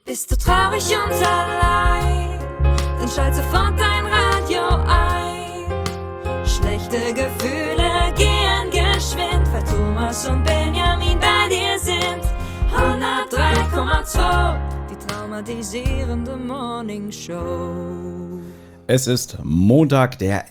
Bist du traurig und allein, dann schalt sofort dein Radio ein. Schlechte Gefühle gehen geschwind, weil Thomas und Benjamin bei dir sind. 103,2, die traumatisierende Morning Show. Es ist Montag, der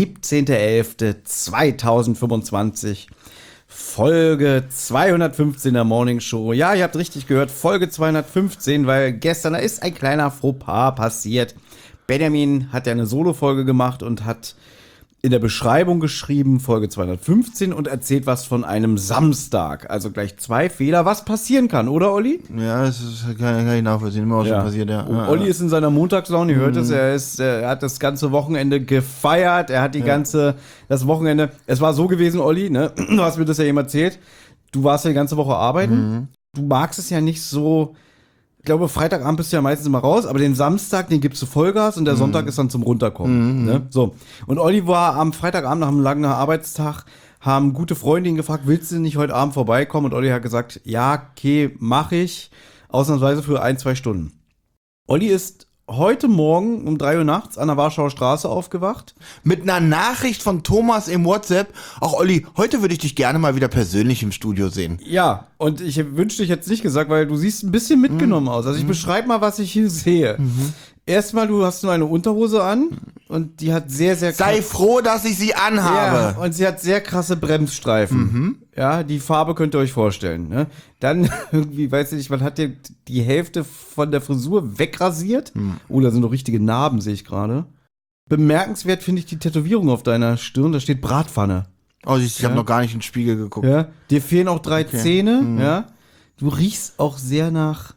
17.11.2025, Folge 215 der Morning Show. Ja, ihr habt richtig gehört, Folge 215, weil gestern, da ist ein kleiner Fauxpas passiert. Benjamin hat ja eine Solo-Folge gemacht und hat in der Beschreibung geschrieben, Folge 215, und erzählt was von einem Samstag. Also gleich zwei Fehler, was passieren kann, oder Olli? Ja, kann ich nachvollziehen, immer auch schon passiert, ja. Olli ist in seiner Montagslaune, ihr hört es, er hat das ganze Wochenende gefeiert, er hat das Wochenende, es war so gewesen, Olli, ne? Du hast mir das ja eben erzählt, du warst ja die ganze Woche arbeiten, du magst es ja nicht so. Ich glaube, Freitagabend bist du ja meistens immer raus, aber den Samstag, den gibst du Vollgas und der Sonntag ist dann zum Runterkommen. Ne? So. Und Olli war am Freitagabend nach einem langen Arbeitstag, haben gute Freunde ihn gefragt, willst du nicht heute Abend vorbeikommen? Und Olli hat gesagt, ja, okay, mach ich. Ausnahmsweise für 1-2 Stunden. Olli ist heute Morgen um 3 Uhr nachts an der Warschauer Straße aufgewacht. Mit einer Nachricht von Thomas im WhatsApp. Ach Olli, heute würde ich dich gerne mal wieder persönlich im Studio sehen. Ja, und ich wünschte, ich hätte es nicht gesagt, weil du siehst ein bisschen mitgenommen aus. Also ich beschreibe mal, was ich hier sehe. Erstmal, du hast nur eine Unterhose an und die hat sehr, sehr Sei froh, dass ich sie anhabe. Ja, und sie hat sehr krasse Bremsstreifen. Ja, die Farbe könnt ihr euch vorstellen. Ne? Dann irgendwie, weiß ich nicht, man hat dir die Hälfte von der Frisur wegrasiert. Oh, da sind noch richtige Narben, sehe ich gerade. Bemerkenswert finde ich die Tätowierung auf deiner Stirn, da steht Bratpfanne. Oh, ich habe noch gar nicht in den Spiegel geguckt. Ja, dir fehlen auch 3 Zähne. Ja, du riechst auch sehr nach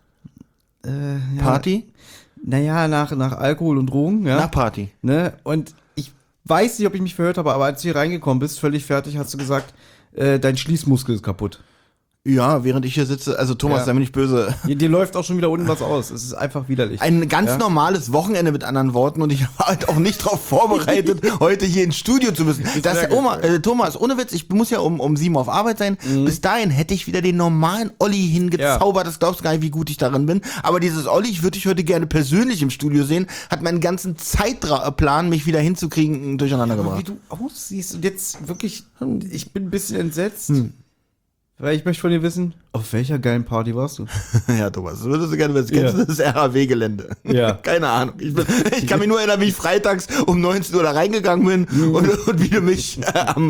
Party? Naja, nach Alkohol und Drogen. Ja? Nach Party. Ne? Und ich weiß nicht, ob ich mich verhört habe, aber als du hier reingekommen bist, völlig fertig, hast du gesagt, dein Schließmuskel ist kaputt. Ja, während ich hier sitze, also Thomas, sei mir nicht böse. Dir läuft auch schon wieder unten was aus. Es ist einfach widerlich. Ein ganz normales Wochenende mit anderen Worten und ich war halt auch nicht darauf vorbereitet, heute hier ins Studio zu müssen. Thomas, ohne Witz, ich muss ja um 7 Uhr auf Arbeit sein. Bis dahin hätte ich wieder den normalen Olli hingezaubert. Das glaubst du gar nicht, wie gut ich darin bin. Aber dieses Olli, ich würde dich heute gerne persönlich im Studio sehen, hat meinen ganzen Zeitplan, mich wieder hinzukriegen, durcheinander gebracht. Wie du aussiehst und jetzt wirklich, ich bin ein bisschen entsetzt. Weil ich möchte von dir wissen, auf welcher geilen Party warst du? Ja, Thomas, das würdest du gerne wissen. Kennst du das RAW-Gelände? Ja. Keine Ahnung. Ich kann mich nur erinnern, wie ich freitags um 19 Uhr da reingegangen bin und wie du mich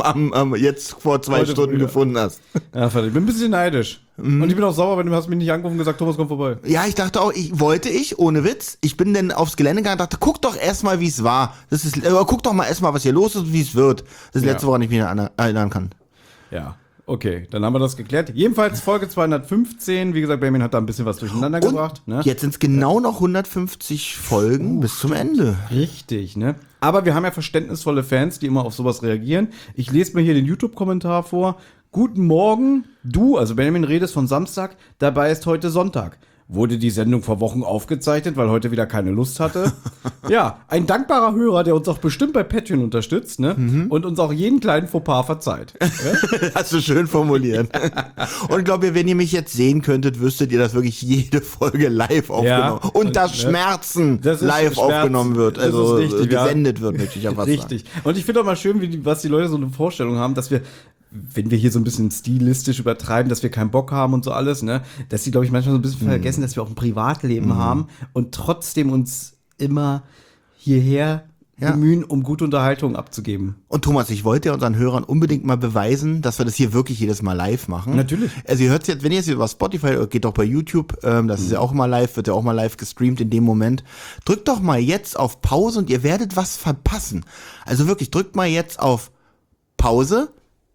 jetzt vor 2 Stunden gefunden hast. Ja, verdammt, ich bin ein bisschen neidisch. Und ich bin auch sauer, weil du hast mich nicht angerufen und gesagt, Thomas, komm vorbei. Ja, ich dachte auch, ohne Witz, ich bin dann aufs Gelände gegangen und dachte, guck doch erstmal, wie es war. Guck doch mal erstmal, was hier los ist und wie es wird. Das ist letzte Woche, woran ich mich erinnern kann. Ja. Okay, dann haben wir das geklärt. Jedenfalls Folge 215. Wie gesagt, Benjamin hat da ein bisschen was durcheinander gebracht. Ne? Jetzt sind es genau noch 150 Folgen bis zum Ende. Richtig, ne? Aber wir haben ja verständnisvolle Fans, die immer auf sowas reagieren. Ich lese mir hier den YouTube-Kommentar vor. Guten Morgen, du, also Benjamin, redest von Samstag, dabei ist heute Sonntag. Wurde die Sendung vor Wochen aufgezeichnet, weil heute wieder keine Lust hatte. Ja, ein dankbarer Hörer, der uns auch bestimmt bei Patreon unterstützt, ne? Und uns auch jeden kleinen Fauxpas verzeiht. Ja? Hast du schön formuliert. Und ich glaube, wenn ihr mich jetzt sehen könntet, wüsstet ihr, dass wirklich jede Folge live aufgenommen unter Schmerzen live aufgenommen wird. Also richtig, gesendet wird, möchte ich ja fast sagen. Richtig. Und ich finde auch mal schön, was die Leute so eine Vorstellung haben, dass wir, wenn wir hier so ein bisschen stilistisch übertreiben, dass wir keinen Bock haben und so alles, ne, dass sie, glaube ich, manchmal so ein bisschen vergessen, dass wir auch ein Privatleben haben und trotzdem uns immer hierher bemühen, um gute Unterhaltung abzugeben. Und Thomas, ich wollte ja unseren Hörern unbedingt mal beweisen, dass wir das hier wirklich jedes Mal live machen. Natürlich. Also ihr hört jetzt, wenn ihr jetzt über Spotify, geht doch bei YouTube, das ist ja auch mal live, wird ja auch mal live gestreamt in dem Moment. Drückt doch mal jetzt auf Pause und ihr werdet was verpassen. Also wirklich, drückt mal jetzt auf Pause.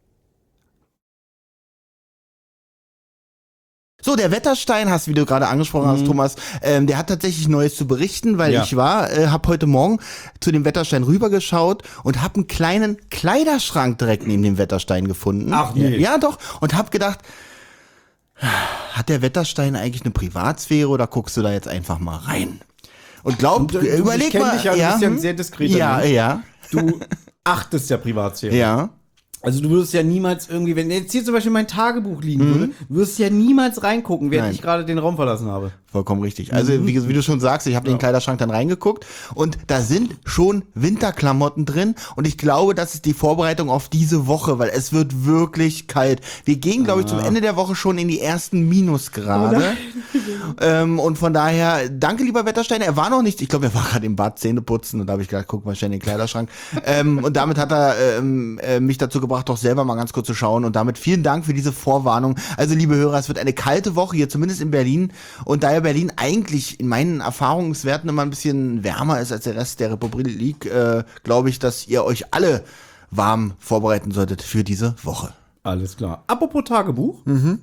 So, der Wetterstein, wie du gerade angesprochen hast, Thomas, der hat tatsächlich Neues zu berichten, weil ich habe heute Morgen zu dem Wetterstein rübergeschaut und habe einen kleinen Kleiderschrank direkt neben dem Wetterstein gefunden. Ach nee. Ja, doch. Und habe gedacht, hat der Wetterstein eigentlich eine Privatsphäre oder guckst du da jetzt einfach mal rein? Und überleg mal. Dich ja, du bist ja ein sehr diskreter Mensch. Ja. Du achtest ja Privatsphäre. Ja. Also du würdest ja niemals irgendwie, wenn jetzt hier zum Beispiel mein Tagebuch liegen würde, würdest ja niemals reingucken, während Nein. ich gerade den Raum verlassen habe. Vollkommen richtig. Also wie du schon sagst, ich habe in den Kleiderschrank dann reingeguckt und da sind schon Winterklamotten drin und ich glaube, das ist die Vorbereitung auf diese Woche, weil es wird wirklich kalt. Wir gehen, glaube ich, zum Ende der Woche schon in die ersten Minusgrade. Und von daher, danke lieber Wettersteiner, er war noch nicht, ich glaube, er war gerade im Bad Zähne putzen und da habe ich gedacht, guck mal schnell in den Kleiderschrank. Und damit hat er mich dazu gebracht, doch selber mal ganz kurz zu schauen und damit vielen Dank für diese Vorwarnung. Also liebe Hörer, es wird eine kalte Woche hier, zumindest in Berlin und daher Berlin eigentlich in meinen Erfahrungswerten immer ein bisschen wärmer ist als der Rest der Republik, glaube ich, dass ihr euch alle warm vorbereiten solltet für diese Woche. Alles klar. Apropos Tagebuch.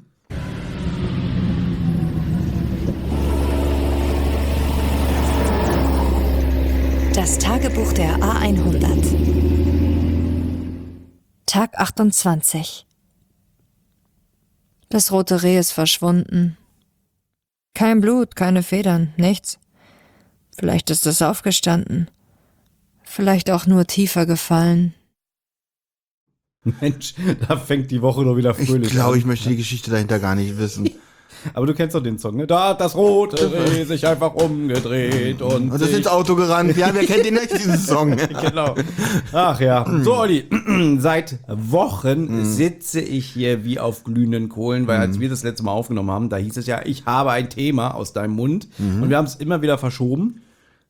Das Tagebuch der A100. Tag 28. Das rote Reh ist verschwunden. Kein Blut, keine Federn, nichts. Vielleicht ist es aufgestanden. Vielleicht auch nur tiefer gefallen. Mensch, da fängt die Woche doch wieder fröhlich Ich glaube, an. ich möchte die Geschichte dahinter gar nicht wissen. Aber du kennst doch den Song, ne? Da hat das rote Reh sich einfach umgedreht und Und ist ins Auto gerannt. Ja, wer kennt den nicht, diesen Song? Genau. Ach ja. So, Olli, seit Wochen sitze ich hier wie auf glühenden Kohlen, weil als wir das letzte Mal aufgenommen haben, da hieß es ja, ich habe ein Thema aus deinem Mund. Und wir haben es immer wieder verschoben.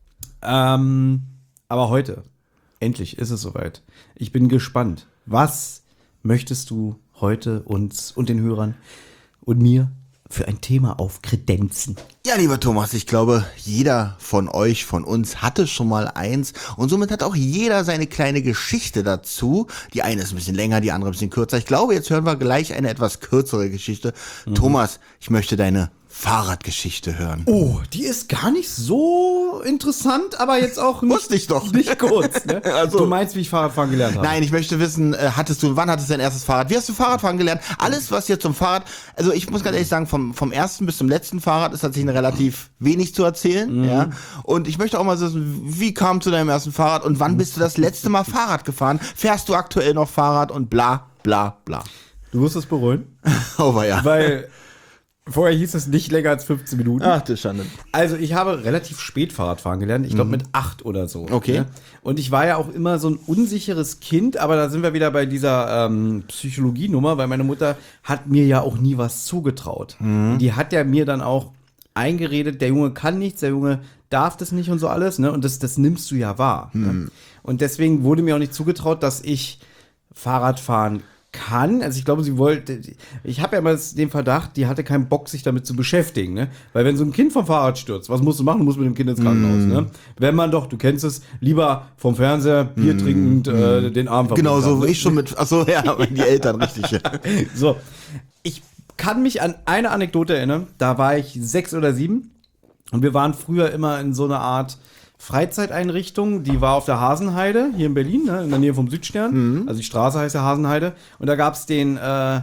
Aber heute, endlich ist es soweit. Ich bin gespannt. Was möchtest du heute uns und den Hörern und mir für ein Thema aufkredenzen? Ja, lieber Thomas, ich glaube, jeder von euch, von uns hatte schon mal eins und somit hat auch jeder seine kleine Geschichte dazu. Die eine ist ein bisschen länger, die andere ein bisschen kürzer. Ich glaube, jetzt hören wir gleich eine etwas kürzere Geschichte. Thomas, ich möchte deine Fahrradgeschichte hören. Oh, die ist gar nicht so interessant, aber jetzt auch nicht, Wusste ich doch. nicht kurz. Ne? Also- Du meinst, wie ich Fahrradfahren gelernt habe? Nein, ich möchte wissen, wann hattest du dein erstes Fahrrad? Wie hast du Fahrradfahren gelernt? Alles, was hier zum Fahrrad, also ich muss ganz ehrlich sagen, vom ersten bis zum letzten Fahrrad ist tatsächlich relativ wenig zu erzählen, ja. Und ich möchte auch mal wissen, wie kam zu deinem ersten Fahrrad und wann bist du das letzte Mal Fahrrad gefahren? Fährst du aktuell noch Fahrrad und bla, bla, bla. Du wirst es bereuen, Oh, ja. weil vorher hieß es nicht länger als 15 Minuten. Ach, du Schande. Also ich habe relativ spät Fahrradfahren gelernt, ich glaube mit 8 oder so. Okay. Ne? Und ich war ja auch immer so ein unsicheres Kind, aber da sind wir wieder bei dieser Psychologienummer, weil meine Mutter hat mir ja auch nie was zugetraut. Die hat ja mir dann auch eingeredet, der Junge kann nichts, der Junge darf das nicht und so alles, ne? Und das nimmst du ja wahr. Ne? Und deswegen wurde mir auch nicht zugetraut, dass ich Fahrrad fahren kann. Also ich glaube, sie wollte, ich habe ja immer den Verdacht, die hatte keinen Bock, sich damit zu beschäftigen, ne? Weil wenn so ein Kind vom Fahrrad stürzt, was musst du machen? Du musst mit dem Kind ins Krankenhaus, ne? Wenn man doch, du kennst es, lieber vom Fernseher, Bier trinkend, den Arm verbinden Genau, so kann, ne? ich schon mit, achso, ja, die Eltern, richtig. Ja. So, ich kann mich an eine Anekdote erinnern, da war ich 6 oder 7 und wir waren früher immer in so einer Art Freizeiteinrichtung, die war auf der Hasenheide, hier in Berlin, ne, in der Nähe vom Südstern. Also die Straße heißt ja Hasenheide. Und da gab es den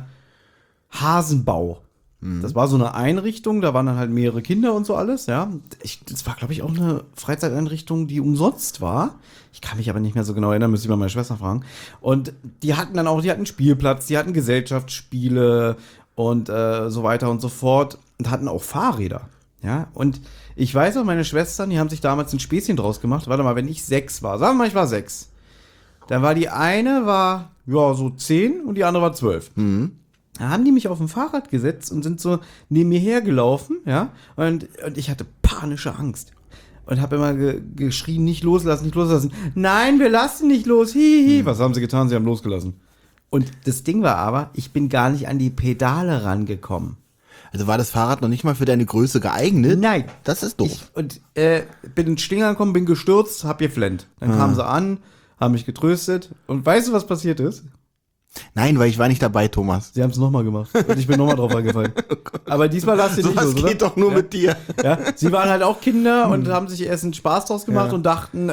Hasenbau. Das war so eine Einrichtung, da waren dann halt mehrere Kinder und so alles, ja. Das war, glaube ich, auch eine Freizeiteinrichtung, die umsonst war. Ich kann mich aber nicht mehr so genau erinnern, müsste ich mal meine Schwester fragen. Und die hatten einen Spielplatz, die hatten Gesellschaftsspiele und so weiter und so fort und hatten auch Fahrräder, ja. Und ich weiß auch, meine Schwestern, die haben sich damals ein Späßchen draus gemacht. Warte mal, wenn ich 6 war, sagen wir mal, ich war 6. Dann war die eine, ja, so 10 und die andere war 12. Da haben die mich auf dem Fahrrad gesetzt und sind so neben mir hergelaufen, ja. Und ich hatte panische Angst. Und habe immer geschrien, nicht loslassen, nicht loslassen. Nein, wir lassen nicht los, hihi. Was haben sie getan? Sie haben losgelassen. Und das Ding war aber, ich bin gar nicht an die Pedale rangekommen. Also war das Fahrrad noch nicht mal für deine Größe geeignet? Nein. Das ist doof. Bin ins Stehen gekommen, bin gestürzt, hab geflennt. Dann kamen sie an, haben mich getröstet. Und weißt du, was passiert ist? Nein, weil ich war nicht dabei, Thomas. Sie haben es nochmal gemacht. Und ich bin nochmal drauf reingefallen. Aber diesmal lasst ihr nicht Sowas los, oder? geht doch nur mit dir. Ja, sie waren halt auch Kinder und haben sich erst einen Spaß draus gemacht und dachten,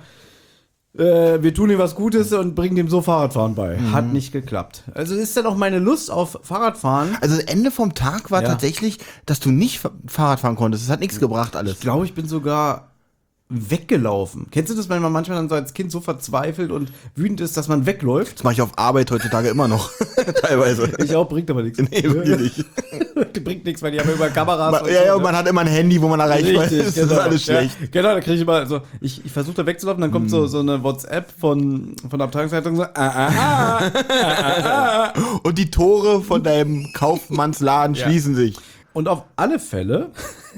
wir tun ihm was Gutes und bringen dem so Fahrradfahren bei. Hat nicht geklappt. Also ist dann auch meine Lust auf Fahrradfahren. Also das Ende vom Tag war Ja. tatsächlich, dass du nicht Fahrrad fahren konntest. Es hat nichts gebracht alles. Ich glaube, ich bin sogar weggelaufen. Kennst du das, wenn man manchmal dann so als Kind so verzweifelt und wütend ist, dass man wegläuft? Das mache ich auf Arbeit heutzutage immer noch. Teilweise. Ich auch, bringt aber nichts. Nee, wirklich nicht. Bringt nichts, weil die haben immer Kameras. Und man hat immer ein Handy, wo man erreichbar ist. Das ist alles schlecht. Ja, genau, da kriege ich immer, also ich versuche da wegzulaufen, dann kommt so eine WhatsApp von der Abteilungsleitung so, Und die Tore von deinem Kaufmannsladen schließen sich. Und auf alle Fälle,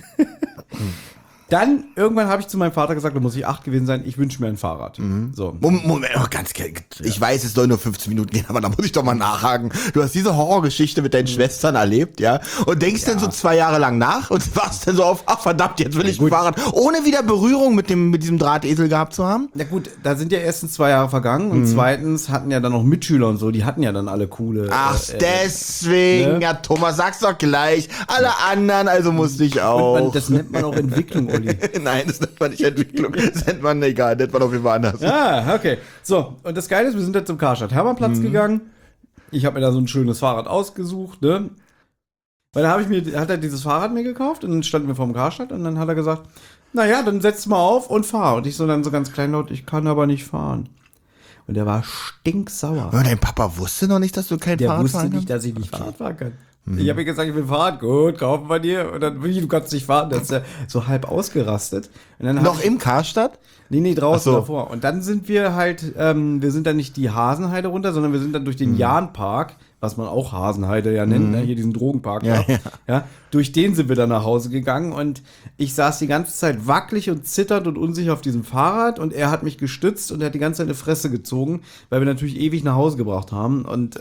dann irgendwann habe ich zu meinem Vater gesagt, da muss ich 8 gewesen sein, ich wünsche mir ein Fahrrad. So. Moment, ich weiß, es soll nur 15 Minuten gehen, aber da muss ich doch mal nachhaken. Du hast diese Horrorgeschichte mit deinen Schwestern erlebt, ja? Und denkst dann so 2 Jahre lang nach und warst dann so auf, ach verdammt, jetzt will ich ein Fahrrad, ohne wieder Berührung mit diesem Drahtesel gehabt zu haben? Ja gut, da sind ja erstens 2 Jahre vergangen und zweitens hatten ja dann noch Mitschüler und so, die hatten ja dann alle coole. Ach, deswegen, ne? ja Thomas, sag's doch gleich. Alle anderen, also musste ich auch. Das nennt man auch Entwicklung, Olli. Nein, das nennt man nicht Entwicklung. Das nennt man, egal, nennt man auf jeden Fall anders. Ah, okay. So, und das Geile ist, wir sind jetzt zum Karstadt-Hermannplatz gegangen. Ich habe mir da so ein schönes Fahrrad ausgesucht, ne? Weil da hat er dieses Fahrrad mir gekauft und dann standen wir vorm Karstadt und dann hat er gesagt, naja, dann setz mal auf und fahr. Und ich so dann so ganz kleinlaut, ich kann aber nicht fahren. Und der war stinksauer. Aber dein Papa wusste noch nicht, dass du kein Der Fahrrad wusste fahren nicht, kannst? dass ich nicht Fahrrad fahren kann. Ich habe ihm gesagt, ich will Fahrrad. Gut, kaufen wir dir. Und dann, wie, du kannst nicht fahren. Dann ist er so halb ausgerastet. Und dann Noch im Karstadt? Nee, draußen Ach so. davor. Und dann sind wir halt, wir sind dann nicht die Hasenheide runter, sondern wir sind dann durch den Jahnpark, was man auch Hasenheide ja nennt, ne? Hier diesen Drogenpark. Ja, da. ja. Ja, durch den sind wir dann nach Hause gegangen und ich saß die ganze Zeit wackelig und zitternd und unsicher auf diesem Fahrrad und er hat mich gestützt und er hat die ganze Zeit eine Fresse gezogen, weil wir natürlich ewig nach Hause gebracht haben und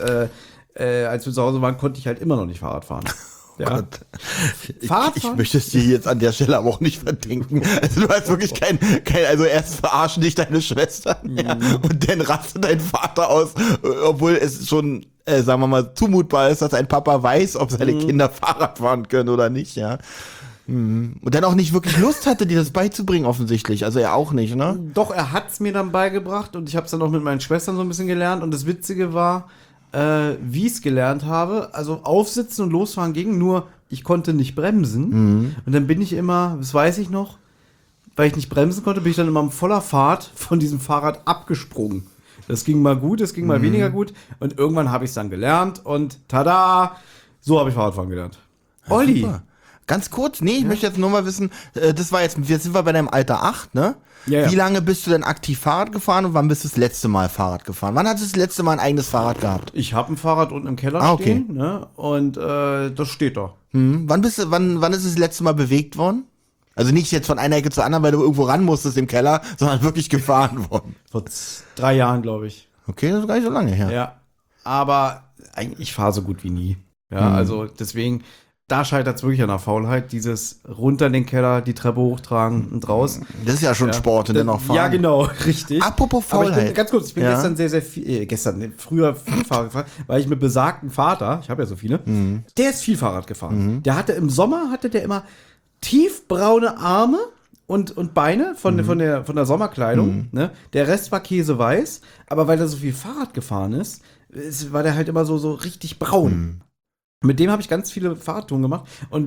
als wir zu Hause waren, konnte ich halt immer noch nicht Fahrrad fahren. Ja. Ich Fahrradfahren? möchte es dir jetzt an der Stelle aber auch nicht verdenken. Also du hast wirklich also erst verarschen dich deine Schwestern ja, und dann rastet dein Vater aus, obwohl es schon, sagen wir mal, zumutbar ist, dass ein Papa weiß, ob seine Kinder Fahrrad fahren können oder nicht, ja. Und dann auch nicht wirklich Lust hatte, dir das beizubringen offensichtlich. Also er auch nicht, ne? Doch, er hat es mir dann beigebracht und ich habe es dann auch mit meinen Schwestern so ein bisschen gelernt und das Witzige war, wie ich es gelernt habe, also aufsitzen und losfahren ging, nur ich konnte nicht bremsen und dann bin ich immer, das weiß ich noch, weil ich nicht bremsen konnte, bin ich dann immer in voller Fahrt von diesem Fahrrad abgesprungen. Das ging mal gut, das ging mal weniger gut und irgendwann habe ich es dann gelernt und tada, so habe ich Fahrradfahren gelernt. Olli! Super. Ganz kurz, ich möchte jetzt nur mal wissen, jetzt sind wir bei deinem Alter 8, ne? Ja, ja. Wie lange bist du denn aktiv Fahrrad gefahren und wann bist du das letzte Mal Fahrrad gefahren? Wann hast du das letzte Mal ein eigenes Fahrrad gehabt? Ich habe ein Fahrrad unten im Keller okay. stehen, ne? Und das steht da. Wann ist es das letzte Mal bewegt worden? Also nicht jetzt von einer Ecke zur anderen, weil du irgendwo ran musstest im Keller, sondern wirklich gefahren worden. Vor 3 Jahren, glaube ich. Okay, das ist gar nicht so lange her. Ja, aber eigentlich, ich fahre so gut wie nie. Ja, also deswegen, da scheitert es wirklich an der Faulheit. Dieses runter in den Keller, die Treppe hochtragen und raus. Das ist ja schon Sport und dann noch fahren. Ja, genau, richtig. Apropos Aber ich bin, Faulheit. ganz kurz, ich bin Ja. gestern früher viel Fahrrad gefahren, weil ich mit besagten Vater, ich habe ja so viele, der ist viel Fahrrad gefahren. Der hatte im Sommer, der immer tiefbraune Arme und Beine von der Sommerkleidung. Ne? Der Rest war käseweiß, aber weil er so viel Fahrrad gefahren ist, war der halt immer so richtig braun. Mit dem habe ich ganz viele Fahrradtouren gemacht und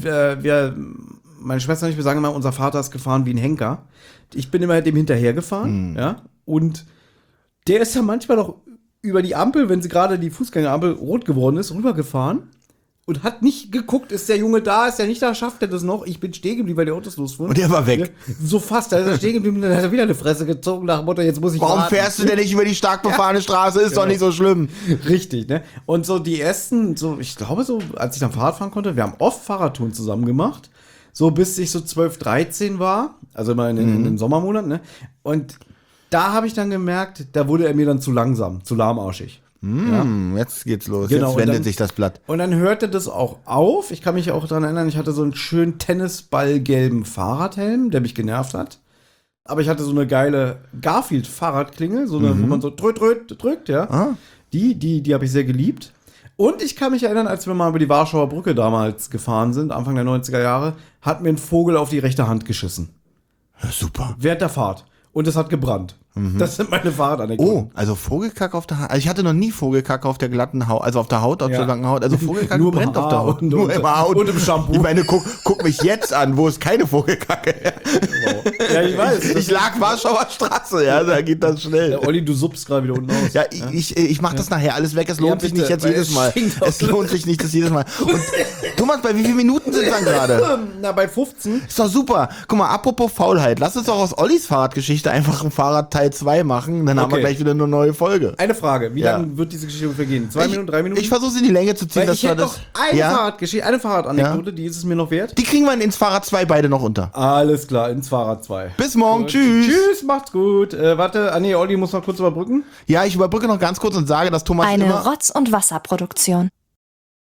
meine Schwester und ich, wir sagen immer, unser Vater ist gefahren wie ein Henker. Ich bin immer dem hinterhergefahren, ja, und der ist ja manchmal noch über die Ampel, wenn sie gerade die Fußgängerampel rot geworden ist, rübergefahren und hat nicht geguckt, ist der Junge da, ist der nicht da, schafft er das noch? Ich bin stehen geblieben, weil die Autos losfuhren. Und der war weg. Ja, so fast, da ist er stehen geblieben, dann hat er wieder eine Fresse gezogen nach dem Motto, jetzt muss ich Warum warten. fährst du denn nicht über die stark befahrene Straße? Ist doch nicht so schlimm. Richtig, ne? Und so die ersten, ich glaube so, als ich dann Fahrrad fahren konnte, wir haben oft Fahrradtouren zusammen gemacht, so bis ich so 12, 13 war, also immer in den Sommermonaten, ne? Und da habe ich dann gemerkt, da wurde er mir dann zu langsam, zu lahmarschig. Jetzt geht's los. Genau, Jetzt und wendet dann- sich das Blatt. Und dann hörte das auch auf. Ich kann mich auch daran erinnern, ich hatte so einen schönen Tennisballgelben Fahrradhelm, der mich genervt hat. Aber ich hatte so eine geile Garfield-Fahrradklingel, so eine, wo man so drückt, ja. Die habe ich sehr geliebt. Und ich kann mich erinnern, als wir mal über die Warschauer Brücke damals gefahren sind, Anfang der 90er Jahre, hat mir ein Vogel auf die rechte Hand geschissen. Ja, super. Während der Fahrt. und es hat gebrannt. Das sind meine Fahrradanekdoten. Oh, also Vogelkacke auf der Haut. Also ich hatte noch nie Vogelkacke auf der glatten Haut, also auf der Haut, auf der langen Haut. Also Vogelkacke Nur im brennt auf der Haar Haut. und Nur im Haut. und im Shampoo. Ich meine, guck mich jetzt an, wo ist keine Vogelkacke. Ja, ich weiß. Ich lag Warschauer Straße, ja, da geht das schnell. Der Olli, du suppst gerade wieder unten aus. Ja, ich mach das nachher alles weg. Es lohnt sich bitte, nicht jetzt weil jedes es Mal. stinkt Es lohnt sich nicht das jedes Mal. Und Thomas, bei wie vielen Minuten sind wir dann gerade? Na, bei 15. Ist doch super. Guck mal, apropos Faulheit. Lass uns doch aus Ollis Fahrradgeschichte einfach ein Fahrrad Teil 2 machen. Dann haben wir Okay. gleich wieder eine neue Folge. Eine Frage, wie Ja. lange wird diese Geschichte ungefähr gehen? 2 Minuten, 3 Minuten? Ich versuche sie in die Länge zu ziehen, Weil dass ich wir hätte das. noch eine Fahrradgeschichte, eine Fahrradanekdote, die ist es mir noch wert. Die kriegen wir ins Fahrrad 2 beide noch unter. Alles klar, ins Fahrrad 2. Bis morgen. Tschüss. Tschüss, macht's gut. Warte, Olli muss noch kurz überbrücken. Ja, ich überbrücke noch ganz kurz und sage, dass Thomas Eine immer. Rotz- und Wasserproduktion.